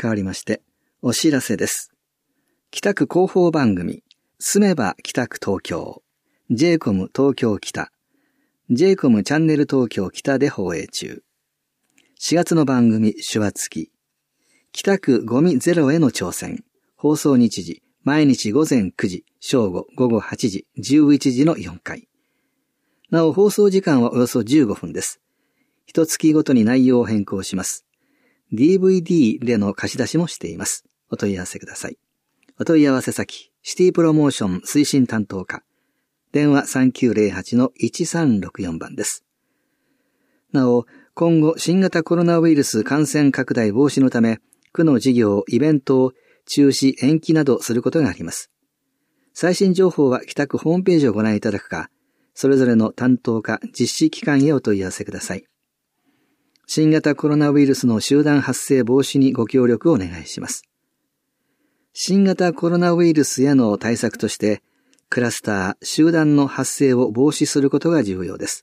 変わりまして、お知らせです。北区広報番組、住めば北区東京、JCOM 東京北、JCOM チャンネル東京北で放映中。4月の番組、手話付き、北区ゴミゼロへの挑戦、放送日時、毎日午前9時、正午、午後8時、11時の4回。なお、放送時間はおよそ15分です。一月ごとに内容を変更します。DVD での貸し出しもしています。お問い合わせください。お問い合わせ先、シティプロモーション推進担当課。電話 3908-1364 番です。なお、今後新型コロナウイルス感染拡大防止のため、区の事業、イベントを中止、延期などすることがあります。最新情報は北区ホームページをご覧いただくか、それぞれの担当課、実施機関へお問い合わせください。新型コロナウイルスの集団発生防止にご協力をお願いします。新型コロナウイルスへの対策として、クラスター、集団の発生を防止することが重要です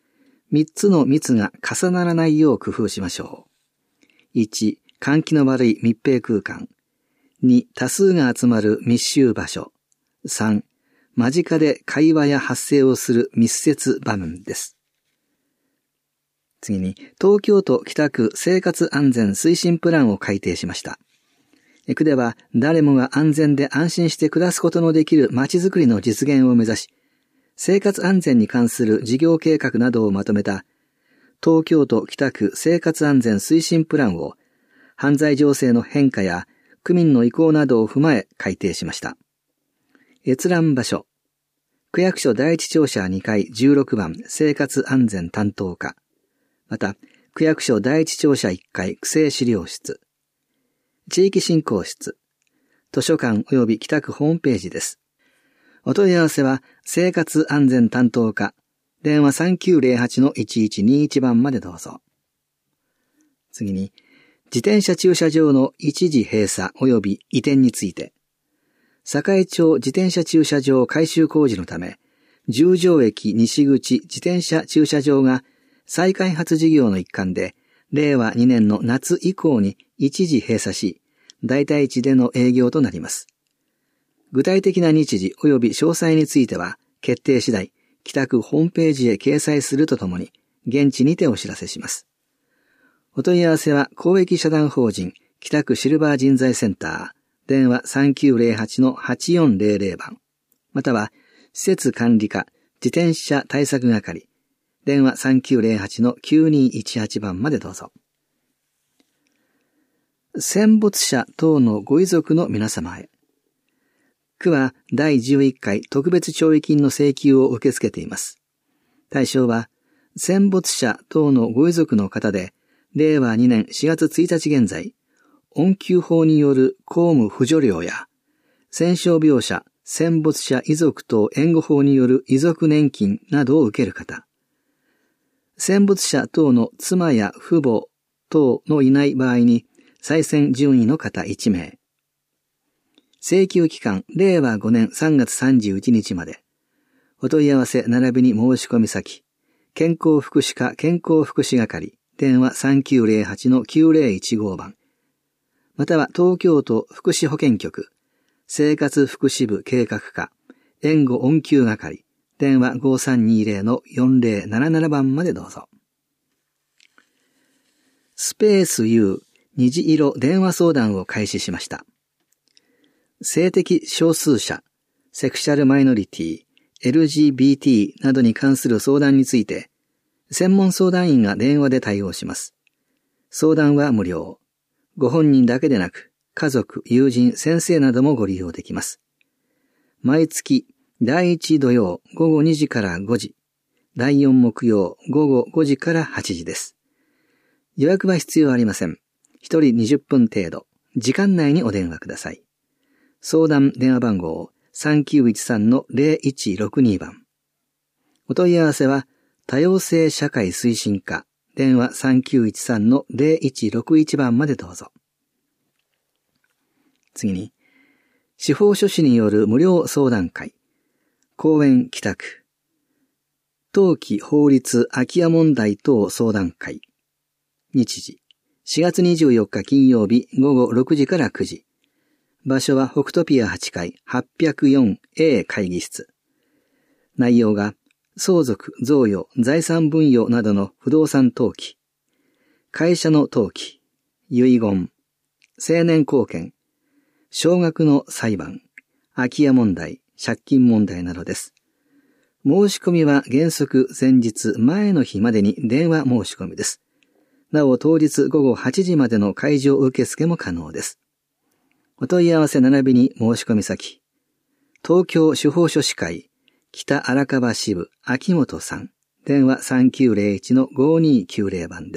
。3つの密が重ならないよう工夫しましょう。1、換気の悪い密閉空間。2、多数が集まる密集場所。3、間近で会話や発声をする密接場面です。次に、東京都北区生活安全推進プランを改定しました。区では誰もが安全で安心して暮らすことのできる街づくりの実現を目指し、生活安全に関する事業計画などをまとめた東京都北区生活安全推進プランを犯罪情勢の変化や区民の意向などを踏まえ改定しました。閲覧場所、区役所第一庁舎2階16番生活安全担当課、また区役所第一庁舎1階区政資料室、地域振興室、図書館及び北区ホームページです。お問い合わせは生活安全担当課、電話 3908-1121 番までどうぞ。次に、自転車駐車場の一時閉鎖及び移転について、栄町自転車駐車場改修工事のため、十条駅西口自転車駐車場が再開発事業の一環で、令和2年の夏以降に一時閉鎖し、代替地での営業となります。具体的な日時及び詳細については、決定次第、北区ホームページへ掲載するとともに、現地にてお知らせします。お問い合わせは、公益社団法人、北区シルバー人材センター、電話 3908-8400 番、または、施設管理課、自転車対策係、電話 3908-9218 番までどうぞ。戦没者等のご遺族の皆様へ。区は第11回特別弔慰金の請求を受け付けています。対象は、戦没者等のご遺族の方で、令和2年4月1日現在、恩給法による公務扶助料や、戦傷病者、戦没者遺族等援護法による遺族年金などを受ける方、戦没者等の妻や父母等のいない場合に、再選順位の方1名。請求期間、令和5年3月31日まで。お問い合わせ並びに申し込み先、健康福祉課健康福祉係、電話 3908-9015 番。または東京都福祉保健局、生活福祉部計画課、援護恩給係、電話 5320-4077 番までどうぞ。スペース U 虹色電話相談を開始しました。性的少数者、セクシャルマイノリティ、LGBT などに関する相談について、専門相談員が電話で対応します。相談は無料。ご本人だけでなく、家族、友人、先生などもご利用できます。毎月、第1土曜午後2時から5時、第4木曜午後5時から8時です。予約は必要ありません。1人20分程度、時間内にお電話ください。相談電話番号 3913-0162 番。お問い合わせは、多様性社会推進課、電話 3913-0161 番までどうぞ。次に、司法書士による無料相談会、公園北区、登記法律空き家問題等相談会、日時、 4月24日金曜日午後6時から9時。場所は北トピア8階 804A 会議室。内容が相続、贈与、財産分与などの不動産登記、会社の登記、遺言、成年後見、少額の裁判、空き家問題、借金問題などです。申し込みは原則前日前の日までに電話申し込みです。なお当日午後8時までの会場受付も可能です。お問い合わせ並びに申し込み先。東京司法書士会北荒川支部秋元さん。電話 3901-5290 番です。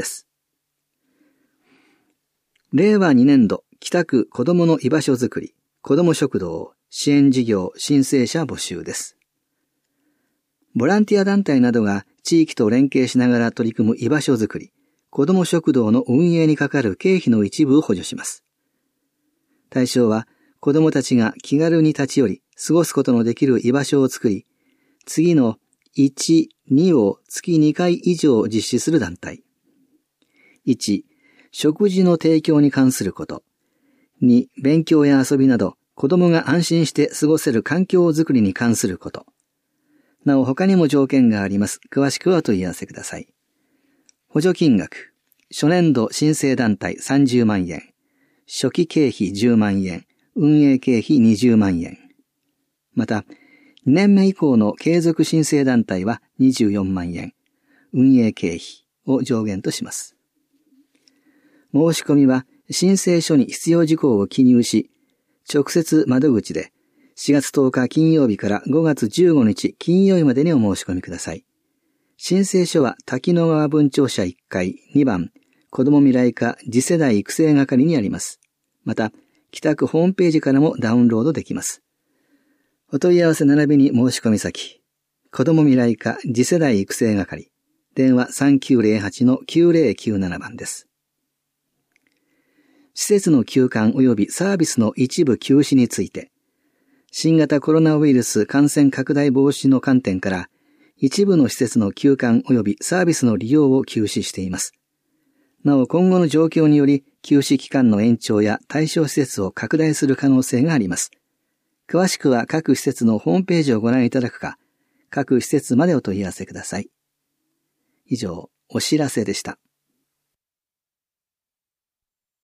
令和2年度北区子どもの居場所づくり子ども食堂支援事業申請者募集です。ボランティア団体などが地域と連携しながら取り組む居場所づくり子ども食堂の運営にかかる経費の一部を補助します。対象は子どもたちが気軽に立ち寄り過ごすことのできる居場所を作り、次の1、2を月2回以上実施する団体。1、食事の提供に関すること。2、勉強や遊びなど子どもが安心して過ごせる環境づくりに関すること。なお他にも条件があります。詳しくはお問い合わせください。補助金額。初年度申請団体30万円。初期経費10万円。運営経費20万円。また、2年目以降の継続申請団体は24万円。運営経費を上限とします。申し込みは申請書に必要事項を記入し、直接窓口で4月10日金曜日から5月15日金曜日までにお申し込みください。申請書は滝野川分庁舎1階2番子ども未来課次世代育成係にあります。また、北区ホームページからもダウンロードできます。お問い合わせ並びに申し込み先。子ども未来課次世代育成係。電話 3908-9097 番です。施設の休館及びサービスの一部休止について、新型コロナウイルス感染拡大防止の観点から、一部の施設の休館及びサービスの利用を休止しています。なお今後の状況により休止期間の延長や対象施設を拡大する可能性があります。詳しくは各施設のホームページをご覧いただくか、各施設までお問い合わせください。以上、お知らせでした。